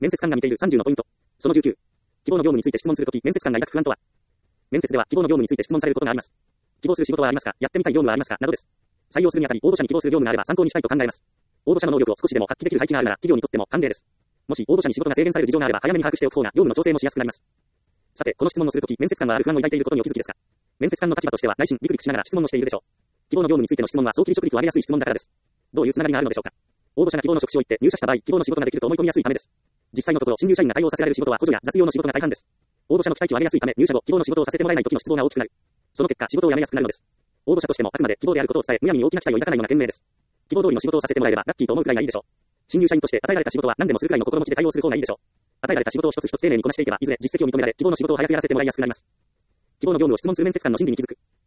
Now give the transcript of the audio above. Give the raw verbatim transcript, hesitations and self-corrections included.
面接官が見ているさんじゅうのポイント。そのじゅうきゅう。希望の業務について質問するとき、面接官が抱く不安とは。面接では希望の業務について質問されることがあります。希望する仕事はありますか、やってみたい業務はありますか、などです。採用するにあたり、応募者に希望する業務があれば参考にしたいと考えます。応募者の能力を少しでも発揮できる配置があるなら、企業にとっても歓迎です。もし応募者に仕事が制限される事情があれば、早めに把握しておく方が業務の調整もしやすくなります。さて、この質問をするとき、面接官はある不安を抱いていることにお気づきですか。面接官の立場としては内心ビクビクしながら質問をしているでしょう。希望の業務についての質問は早期離職率を上げやすい質問だからです。どういうつながりがあるのでしょうか。応募者が希望の職種を言って入社した場合、希望の仕事ができると思い込みやすいためです。実際のところ、新入社員が対応させられる仕事は補助や雑用の仕事が大半です。応募者の期待値を上げやすいため、入社後、希望の仕事をさせてもらえない時の失望が大きくなる。その結果、仕事を辞めやすくなるのです。応募者としてもあくまで希望であることを伝え、むやみに大きな期待を抱かないのが賢明です。希望通りの仕事をさせてもらえればラッキーと思うくらいがいいでしょう。新入社員として与えられた仕事は何でもするくらいの心持ちで対応する方がいいでしょう。与えられた仕事を一つ一つ丁寧にこなしていけば、いずれ実績を認められ、希望の仕事を早くやらせてもらいやすくなります。希望の業務を質問する面接官の心理に気づく。